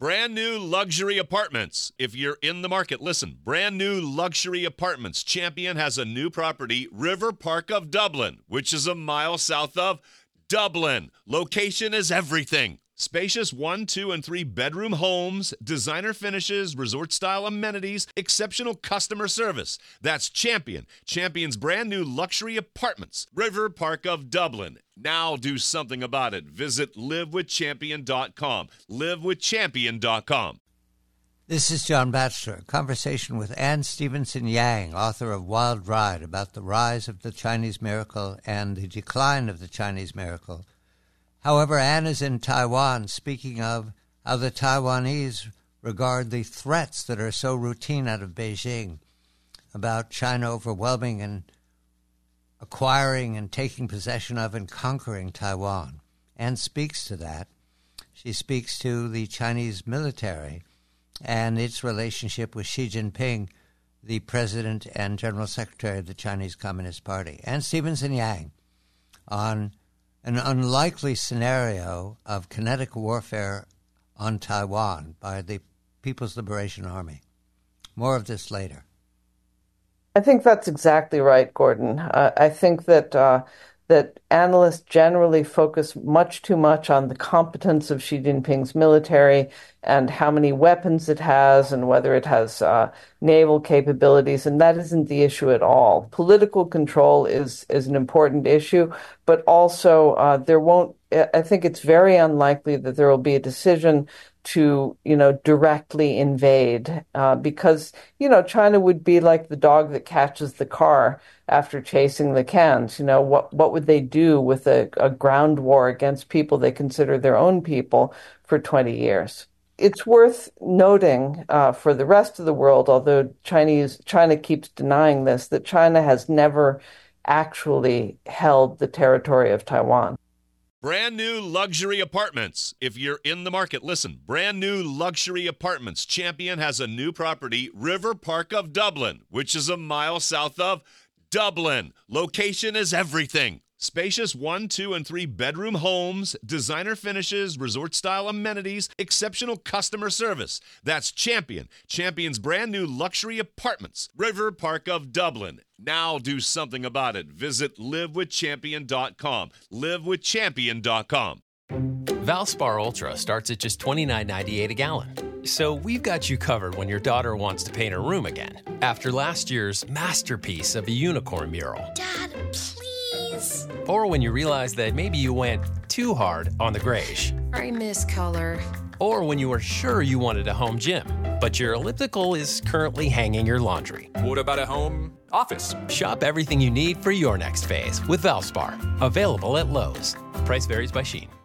Brand new luxury apartments. If you're in the market, listen. Brand new luxury apartments. Champion has a new property, River Park of Dublin, which is a mile south of Dublin. Location is everything. Spacious 1, 2, and 3 bedroom homes, designer finishes, resort-style amenities, exceptional customer service. That's Champion. Champion's brand new luxury apartments. River Park of Dublin. Now do something about it. Visit livewithchampion.com. livewithchampion.com. This is John Batchelor, a conversation with Anne Stevenson Yang, author of Wild Ride, about the rise of the Chinese miracle and the decline of the Chinese miracle. However, Anne is in Taiwan, speaking of how the Taiwanese regard the threats that are so routine out of Beijing about China overwhelming and acquiring and taking possession of and conquering Taiwan. Anne speaks to that. She speaks to the Chinese military and its relationship with Xi Jinping, the president and general secretary of the Chinese Communist Party. Anne Stevenson Yang on an unlikely scenario of kinetic warfare on Taiwan by the People's Liberation Army. More of this later. I think that's exactly right, Gordon. I think that that analysts generally focus much too much on the competence of Xi Jinping's military and how many weapons it has and whether it has naval capabilities, and that isn't the issue at all. Political control is an important issue, but also I think it's very unlikely that there will be a decision to, directly invade, because, China would be like the dog that catches the car after chasing the cans. What would they do with a ground war against people they consider their own people for 20 years? It's worth noting for the rest of the world, although China keeps denying this, that China has never actually held the territory of Taiwan. Brand new luxury apartments. If you're in the market, listen. Brand new luxury apartments. Champion has a new property, River Park of Dublin, which is a mile south of Dublin. Location is everything. Spacious 1, 2, and 3 bedroom homes, designer finishes, resort-style amenities, exceptional customer service. That's Champion. Champion's brand new luxury apartments. River Park of Dublin. Now do something about it. Visit livewithchampion.com. livewithchampion.com. Valspar Ultra starts at just $29.98 a gallon. So we've got you covered when your daughter wants to paint her room again after last year's masterpiece of a unicorn mural. Dad, please. Or when you realize that maybe you went too hard on the grayish. I miss color. Or when you were sure you wanted a home gym, but your elliptical is currently hanging your laundry. What about a home office? Shop everything you need for your next phase with Valspar. Available at Lowe's. Price varies by Shein.